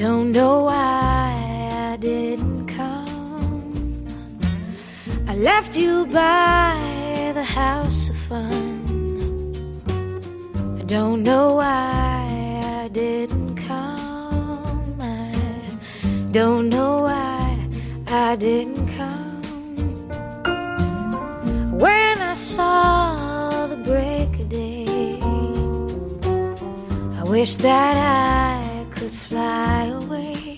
don't know why I didn't come. I left you by the house of fun. I don't know why I didn't come. I don't know why I didn't come. When I saw the break of day, I wish that I could fly away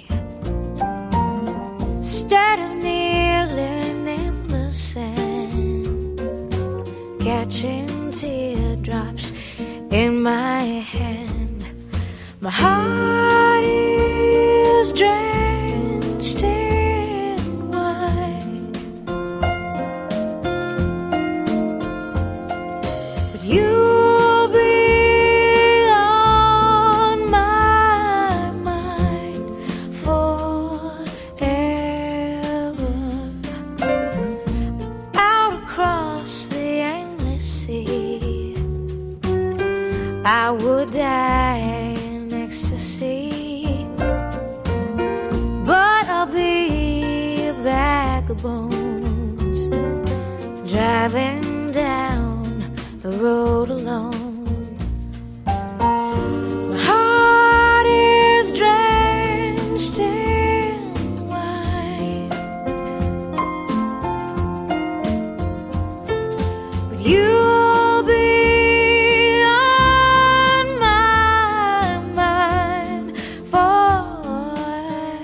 instead of kneeling in the sand, catching teardrops in my hand. My heart is drenched in wine, but you'll be on my mind forever. Out across the endless sea, I would die in ecstasy, but I'll be a bag of bones, driving down the road alone. My heart is drenched in wine, but you'll be on my mind forever.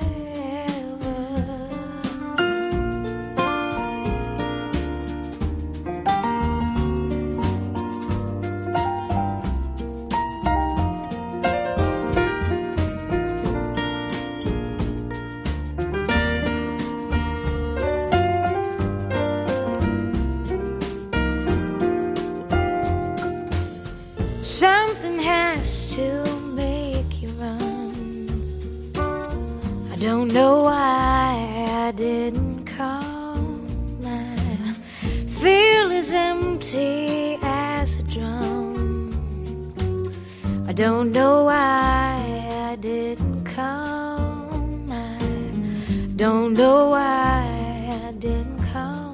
Something has to make you run. I don't know why I didn't come. I feel as empty as a drum. I don't know why I didn't come. I don't know why I didn't come.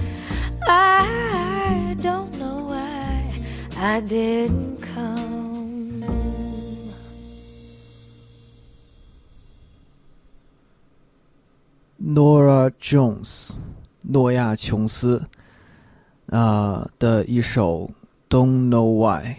I don't know why I didn't come. Norah Jones 诺亚琼斯的一首 Don't Know Why。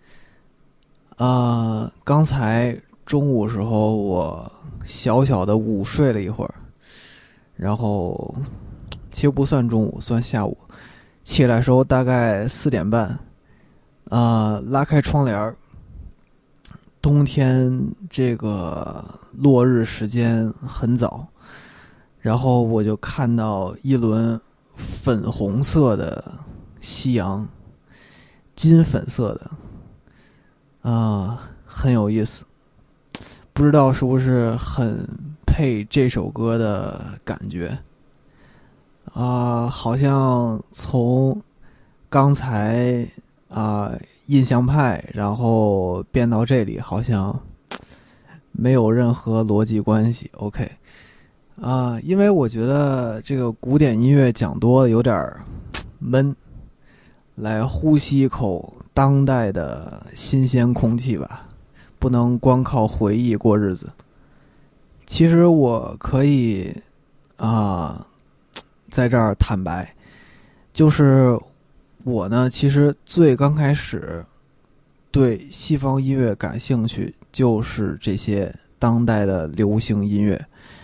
刚才中午时候我小小的午睡了一会儿，然后其实不算中午，算下午，起来时候大概4点半，拉开窗帘，冬天这个落日时间很早，然后我就看到一轮粉红色的夕阳，金粉色的，很有意思，不知道是不是很配这首歌的感觉。好像从刚才印象派然后变到这里好像没有任何逻辑关系。 OK， 因为我觉得这个古典音乐讲多了有点闷，来呼吸一口当代的新鲜空气吧，不能光靠回忆过日子。其实我可以在这儿坦白，就是我呢其实最刚开始对西方音乐感兴趣就是这些当代的流行音乐。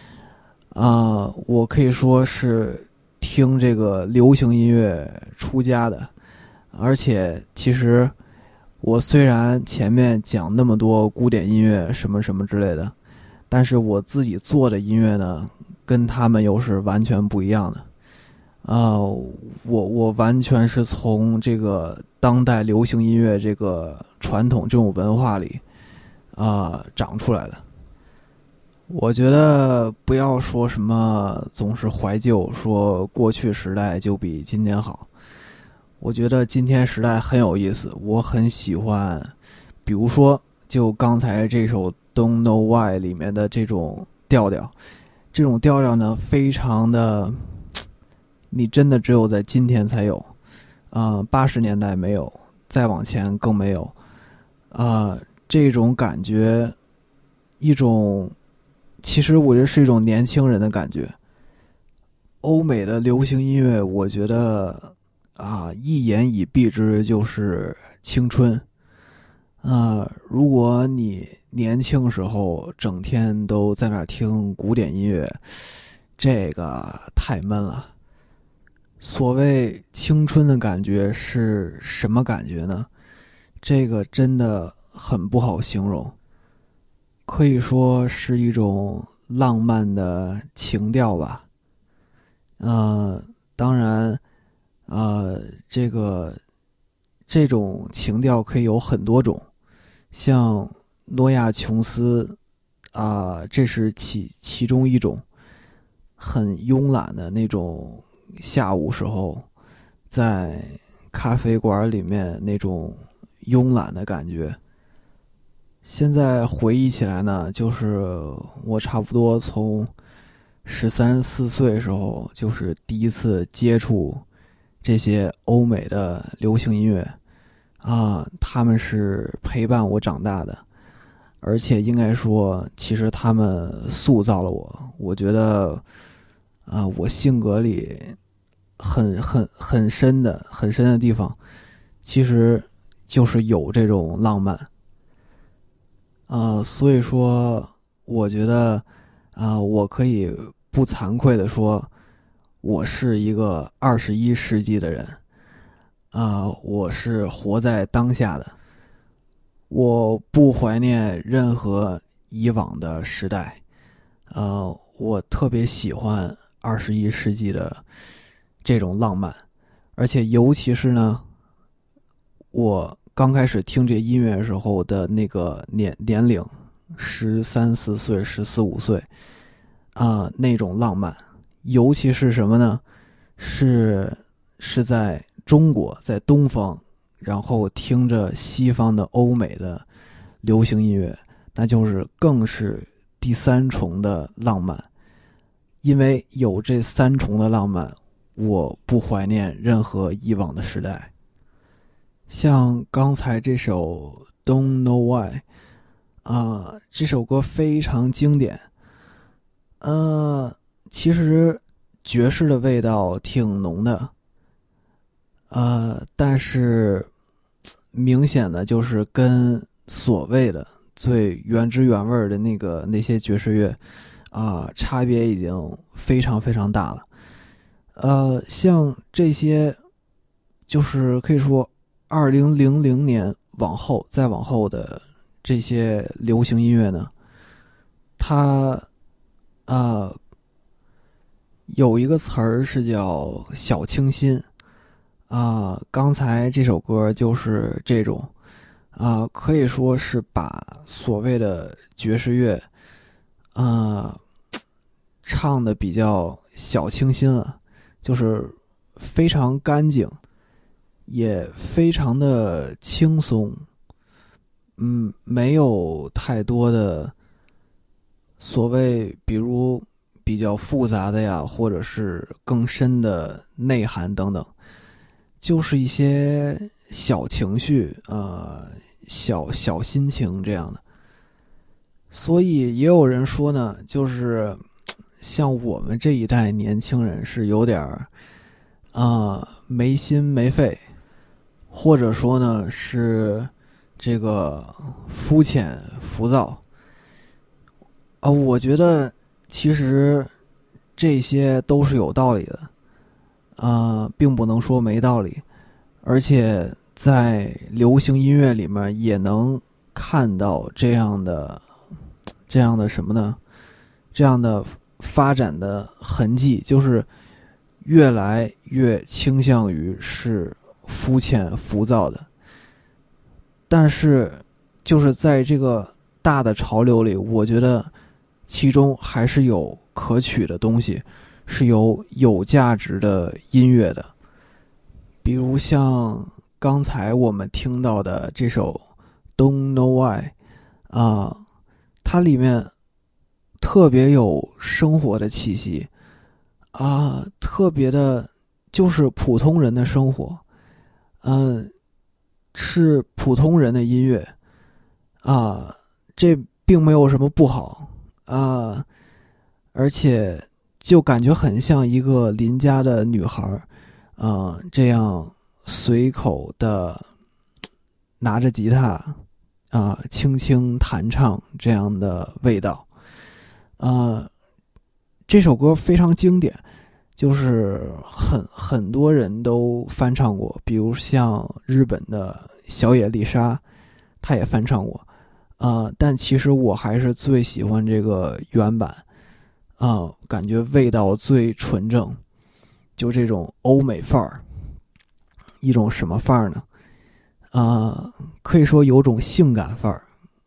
我可以说是听这个流行音乐出家的，而且其实我虽然前面讲那么多古典音乐什么什么之类的，但是我自己做的音乐呢跟他们又是完全不一样的。我完全是从这个当代流行音乐这个传统这种文化里长出来的。我觉得不要说什么总是怀旧，说过去时代就比今天好。我觉得今天时代很有意思，我很喜欢，比如说就刚才这首 Don't Know Why 里面的这种调调。这种调调呢，非常的，你真的只有在今天才有，80年代没有，再往前更没有。这种感觉，一种其实我觉得是一种年轻人的感觉。欧美的流行音乐，我觉得一言以蔽之就是青春。如果你年轻时候整天都在那儿听古典音乐，这个太闷了。所谓青春的感觉是什么感觉呢？这个真的很不好形容，可以说是一种浪漫的情调吧。当然，这种情调可以有很多种，像诺亚琼斯这是其中一种很慵懒的那种下午时候在咖啡馆里面那种慵懒的感觉。现在回忆起来呢，就是我差不多从13、14岁的时候，就是第一次接触这些欧美的流行音乐他们是陪伴我长大的，而且应该说，其实他们塑造了我。我觉得我性格里很深的地方，其实就是有这种浪漫。所以说，我觉得我可以不惭愧的说，我是一个21世纪的人。我是活在当下的，我不怀念任何以往的时代。我特别喜欢21世纪的这种浪漫，而且尤其是呢，我刚开始听这音乐的时候的那个年龄，13、14岁、14、15岁那种浪漫，尤其是什么呢？是在中国，在东方，然后听着西方的欧美的流行音乐，那就是更是第三重的浪漫。因为有这三重的浪漫，我不怀念任何以往的时代。像刚才这首 Don't Know Why 这首歌非常经典。其实爵士的味道挺浓的，但是明显的就是跟所谓的最原汁原味的那些爵士乐差别已经非常非常大了。像这些就是可以说2000年再往后的这些流行音乐呢，它有一个词儿是叫小清新刚才这首歌就是这种可以说是把所谓的爵士乐唱的比较小清新了，就是非常干净，也非常的轻松，没有太多的所谓比如比较复杂的呀，或者是更深的内涵等等，就是一些小情绪小心情这样的。所以也有人说呢，就是像我们这一代年轻人是有点没心没肺，或者说呢是这个肤浅浮躁我觉得其实这些都是有道理的并不能说没道理，而且在流行音乐里面也能看到这样的什么呢？这样的发展的痕迹，就是越来越倾向于是肤浅浮躁的。但是就是在这个大的潮流里，我觉得其中还是有可取的东西，是有价值的音乐的。比如像刚才我们听到的这首 Don't Know Why 它它里面特别有生活的气息啊，特别的就是普通人的生活，是普通人的音乐啊，这并没有什么不好啊，而且就感觉很像一个邻家的女孩这样随口的拿着吉他轻轻弹唱这样的味道这首歌非常经典，就是很多人都翻唱过，比如像日本的小野丽莎，她也翻唱过但其实我还是最喜欢这个原版感觉味道最纯正，就这种欧美范儿。一种什么范儿呢？可以说有种性感范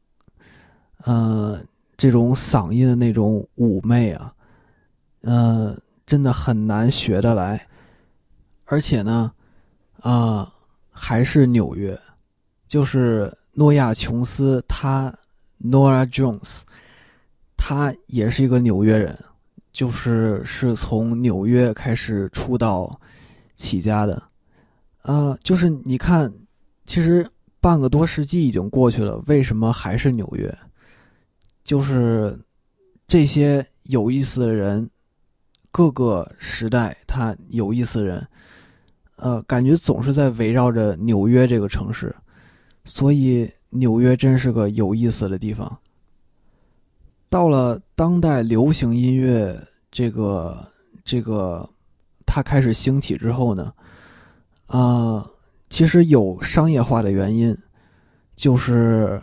儿。这种嗓音的那种妩媚真的很难学得来。而且呢，还是纽约，就是诺亚·琼斯，他 Norah Jones， 他也是一个纽约人，是从纽约开始出道起家的。就是你看，其实半个多世纪已经过去了，为什么还是纽约？就是这些有意思的人，各个时代他有意思的人，感觉总是在围绕着纽约这个城市，所以纽约真是个有意思的地方。到了当代流行音乐这个它开始兴起之后呢，其实有商业化的原因，就是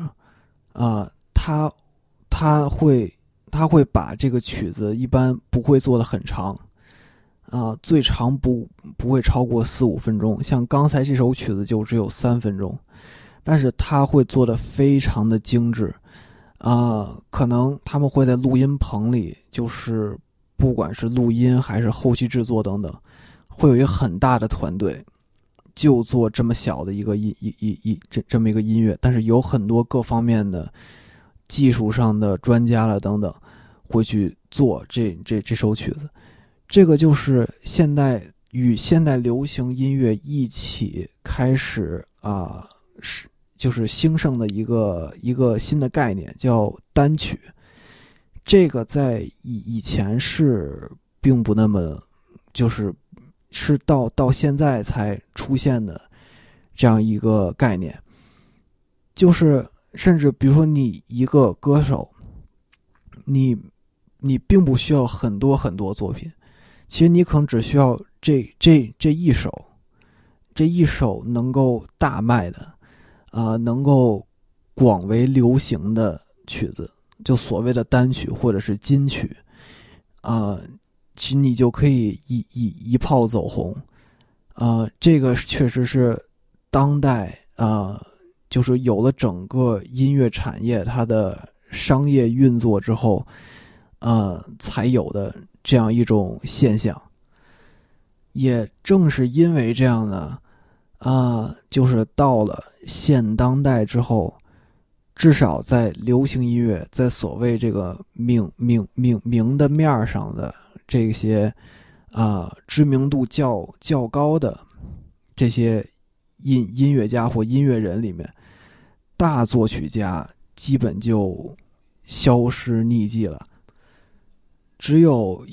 他会把这个曲子一般不会做得很长最长不会超过4-5分钟，像刚才这首曲子就只有3分钟，但是他会做得非常的精致可能他们会在录音棚里，就是不管是录音还是后期制作等等，会有一个很大的团队就做这么小的一个这么一个音乐，但是有很多各方面的技术上的专家了等等会去做这首曲子。这个就是与现代流行音乐一起开始就是兴盛的一个新的概念，叫单曲。这个在以前是并不那么，是到现在才出现的这样一个概念。就是甚至比如说你一个歌手，你并不需要很多很多作品，其实你可能只需要这一首能够大卖的能够广为流行的曲子，就所谓的单曲或者是金曲其实你就可以一炮走红这个确实是当代就是有了整个音乐产业它的商业运作之后才有的这样一种现象。也正是因为这样呢就是到了现当代之后，至少在流行音乐，在所谓这个明的面上的这些知名度较高的这些音乐家或音乐人里面，大作曲家基本就消失匿迹了，只有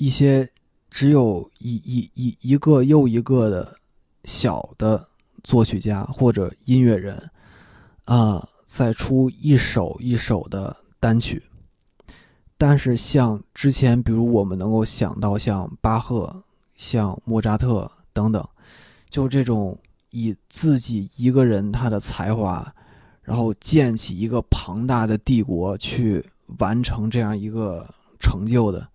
一个又一个的小的作曲家或者音乐人再出一首一首的单曲。但是像之前比如我们能够想到像巴赫、像莫扎特等等，就这种以自己一个人他的才华然后建起一个庞大的帝国去完成这样一个成就的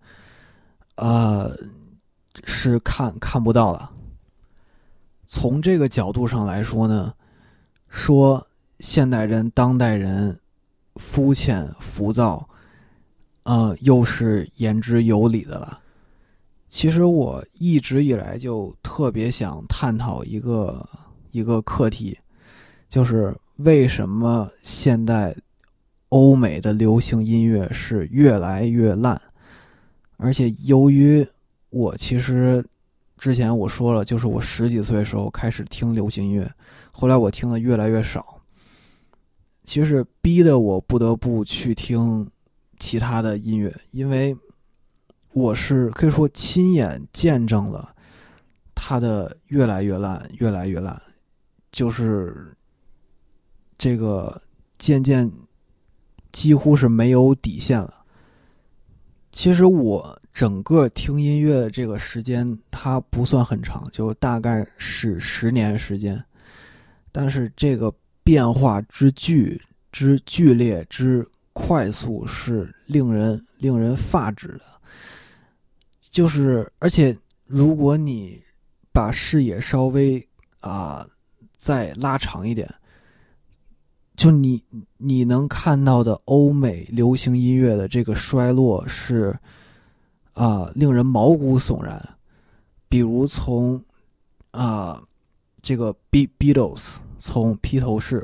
是看不到了。从这个角度上来说呢，说现代人当代人肤浅浮躁又是言之有理的了。其实我一直以来就特别想探讨一个课题，就是为什么现代欧美的流行音乐是越来越烂，而且由于我其实之前我说了，就是我10几岁的时候开始听流行音乐，后来我听的越来越少，其实逼得我不得不去听其他的音乐，因为我是可以说亲眼见证了它的越来越烂，越来越烂，就是这个渐渐几乎是没有底线了。其实我整个听音乐的这个时间它不算很长，就大概是10年时间，但是这个变化之剧烈之快速是令人发指的。就是而且如果你把视野稍微再拉长一点，就你能看到的欧美流行音乐的这个衰落是令人毛骨悚然。比如从这个 Beatles 从披头士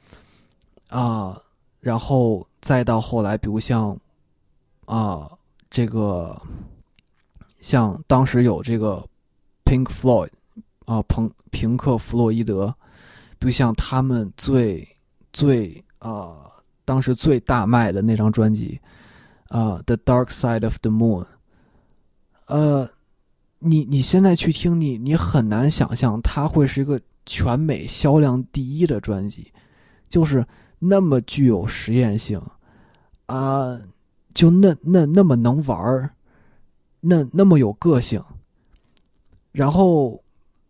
然后再到后来，比如像这个像当时有这个 Pink Floyd 平克·弗洛伊德，比如像他们当时最大卖的那张专辑The Dark Side of the Moon， 你现在去听你很难想象它会是一个全美销量第1的专辑，就是那么具有实验性就那么能玩，那么有个性。然后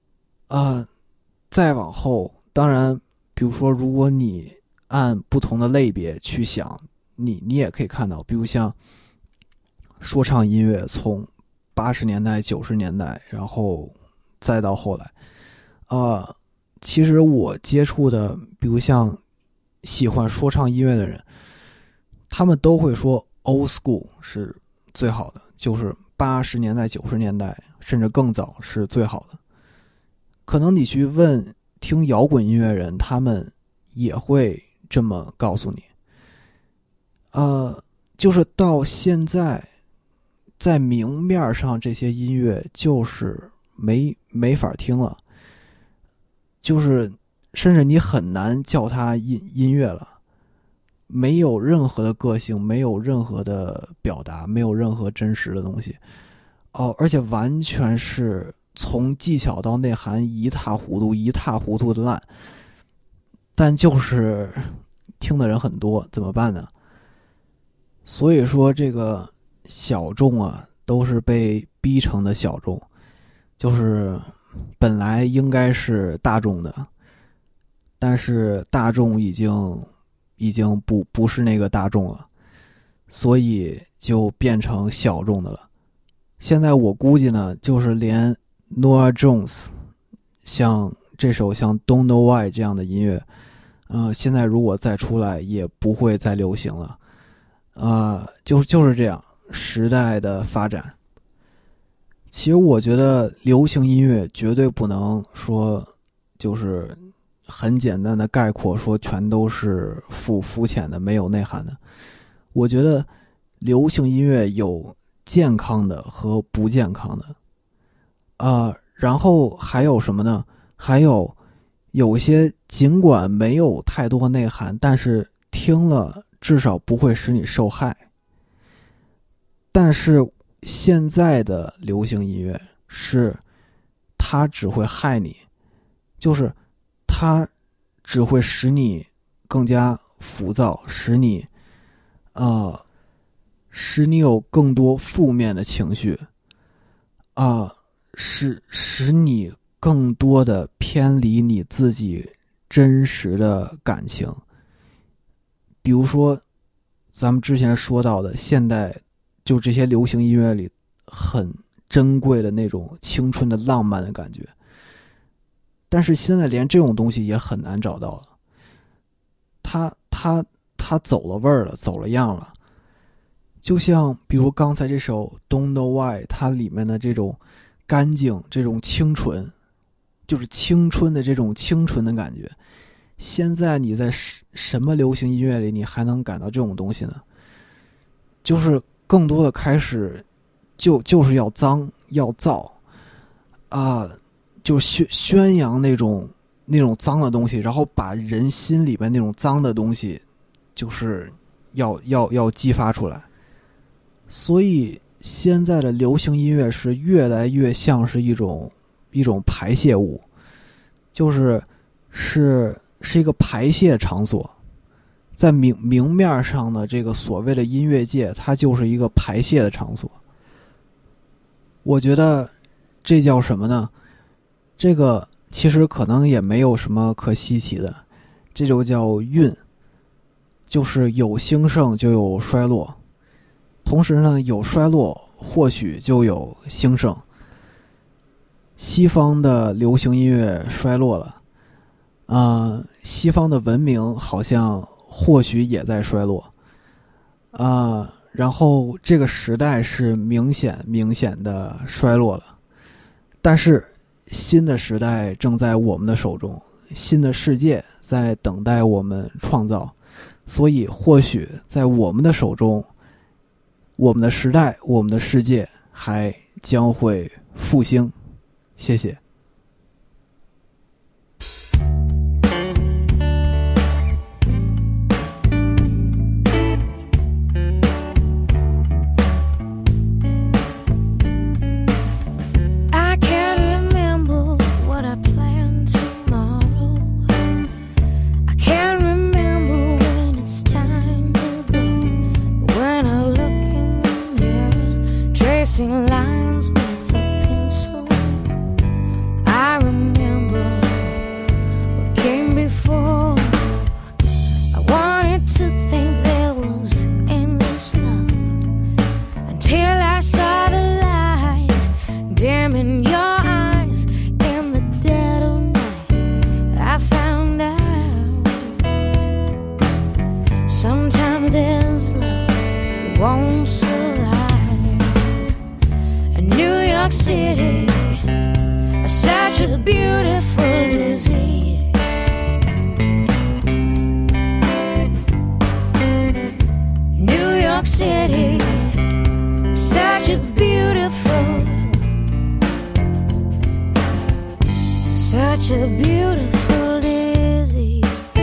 再往后，当然比如说如果你按不同的类别去想，你也可以看到，比如像说唱音乐从80年代90年代然后再到后来其实我接触的比如像喜欢说唱音乐的人，他们都会说 old school 是最好的，就是80年代90年代甚至更早是最好的。可能你去问听摇滚音乐人，他们也会这么告诉你就是到现在在明面上这些音乐就是没法听了，就是甚至你很难叫它音乐了，没有任何的个性，没有任何的表达，没有任何真实的东西而且完全是从技巧到内涵一塌糊涂的烂，但就是听的人很多，怎么办呢？所以说这个小众都是被逼成的小众，就是本来应该是大众的，但是大众已经不是那个大众了，所以就变成小众的了。现在我估计呢，就是连 Norah Jones 像这首像 Don't Know Why 这样的音乐现在如果再出来也不会再流行了就是这样时代的发展。其实我觉得流行音乐绝对不能说就是很简单的概括说全都是肤浅的没有内涵的。我觉得流行音乐有健康的和不健康的然后还有什么呢？还有一些尽管没有太多内涵，但是听了至少不会使你受害。但是现在的流行音乐是它只会害你，就是它只会使你更加浮躁，使你有更多负面的情绪使你更多的偏离你自己真实的感情。比如说咱们之前说到的现代就这些流行音乐里很珍贵的那种青春的浪漫的感觉，但是现在连这种东西也很难找到了，它走了味儿了，走了样了。就像比如刚才这首 Don't Know Why， 它里面的这种干净，这种清纯，就是青春的这种清纯的感觉， 现在你在什么流行音乐里，你还能感到这种东西呢？就是更多的开始就是要脏要燥就宣扬那种脏的东西，然后把人心里边那种脏的东西，就是要激发出来。所以现在的流行音乐是越来越像是一种排泄物，就是一个排泄场所。在明面上的这个所谓的音乐界，它就是一个排泄的场所。我觉得这叫什么呢？这个其实可能也没有什么可稀奇的，这就叫运，就是有兴盛就有衰落，同时呢，有衰落或许就有兴盛。西方的流行音乐衰落了，西方的文明好像或许也在衰落，然后这个时代是明显的衰落了，但是新的时代正在我们的手中，新的世界在等待我们创造，所以或许在我们的手中，我们的时代，我们的世界还将会复兴。谢谢。 Lines with a pencil. I remember what came before. I wanted to think there was endless love until I saw the light dim in your eyes in the dead of night. I found out sometimes there's love that won't survive. New York City, such a beautiful disease. New York City, such a beautiful disease.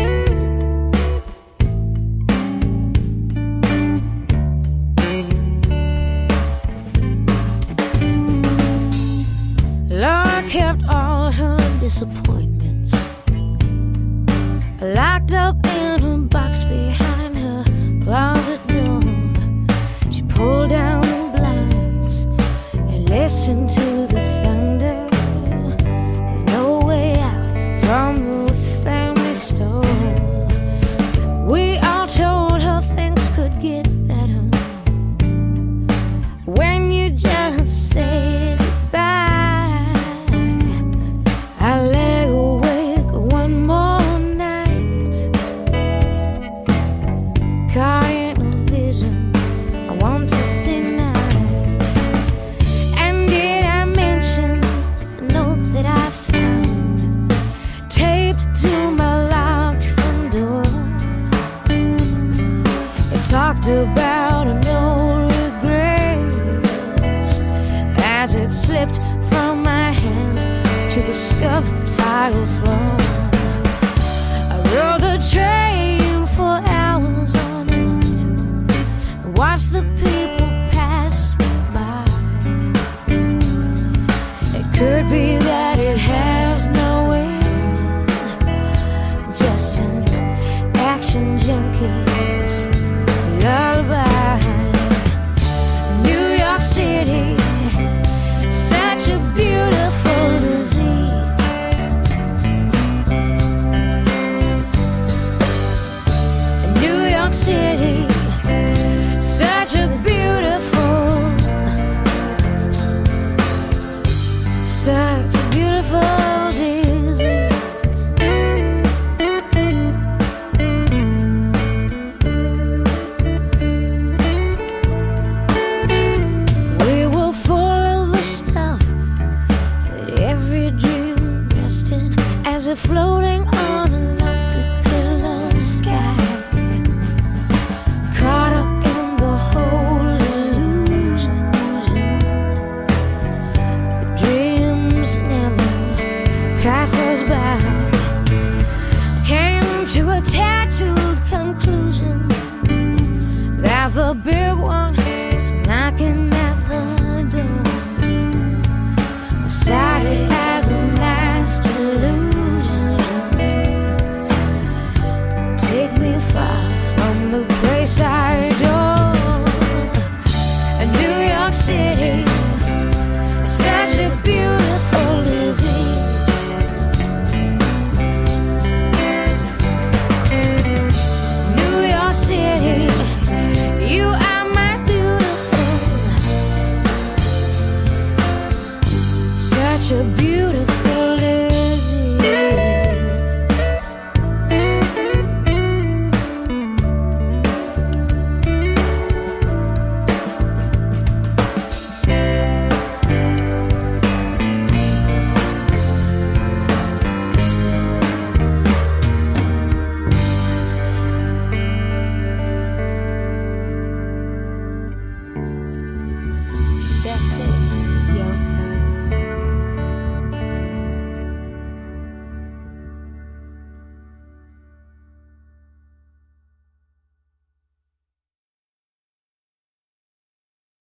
Laura kept all her disappointments locked up in a box behind her closet door. She pulled down the blinds and listened to the thunder. With no way out from the family store. We all told her things could get better when you just say goodbye. I lay awake one more night, caught in a vision I want to deny. And did I mention a note that I found taped to my locked front door? It talked about no regrets as it slipped from my hand to the scuffed tile floor. I rode the train for hours on end and watched the people pass me by. It could be that it has no end, just an action junkie's lullaby. New York City, such a beautiful disease. New York City, such a big one.